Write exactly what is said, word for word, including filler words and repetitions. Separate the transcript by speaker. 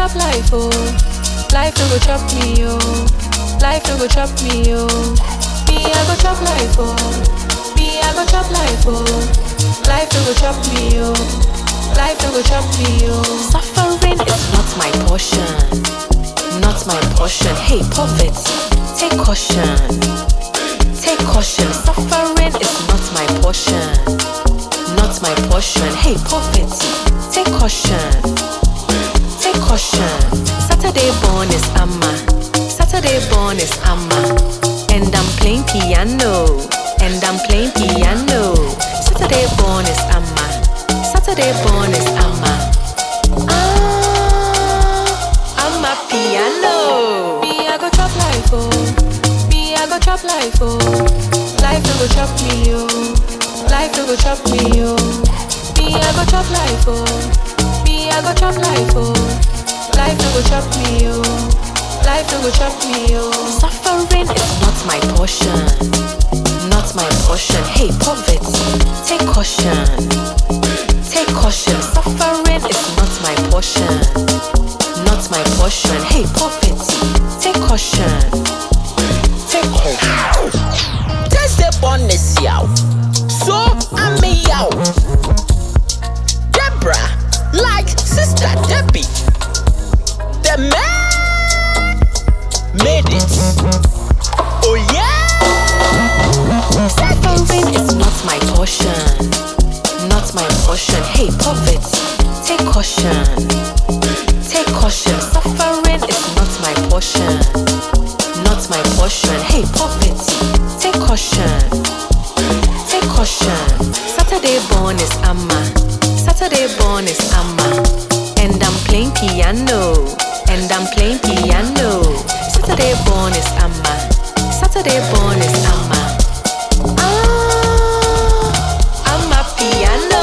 Speaker 1: chop life, oh. Life no go chop me, oh. Life no go chop me, oh. Me, I go chop life, oh. Me, I go chop life, oh. Life no go chop me, oh. Life no go chop me, oh.
Speaker 2: Suffering is not my portion, not my portion. Hey, poverty, take caution, take caution. Suffering is not my portion, not my portion. Hey, poverty, take caution, take caution. Saturday born is Amma, Saturday born is Amma, and I'm playing piano, and I'm playing piano. Saturday born is Amma, Saturday born is Amma. Ah, Amma piano.
Speaker 1: Me, I go chop life, oh. Me, I go chop life, oh. Life no go chop me, oh. Life no go chop me, oh. Me, I go chop life, oh. Me, I go chop life, oh. Life no go chop me, oh. Life no go chop me, oh.
Speaker 2: Suffering is not my portion, not my portion. Hey, poverty, take caution, take caution. Suffering is not my portion, not my portion. Hey, poverty, take caution, take caution.
Speaker 3: Thursday born is yaw, so I'm a yaw. Deborah, like sister Debbie, the man made it. Oh yeah.
Speaker 2: Suffering is not my portion, not my portion. Hey, poverty, take caution, take caution. Suffering is not my portion, not my portion. Hey, poverty, take caution, take caution. Saturday born is Amma, Saturday born is Amma, and I'm playing piano, and I'm playing piano. Saturday born is Amma, Saturday born is Amma. Ah, Amma piano.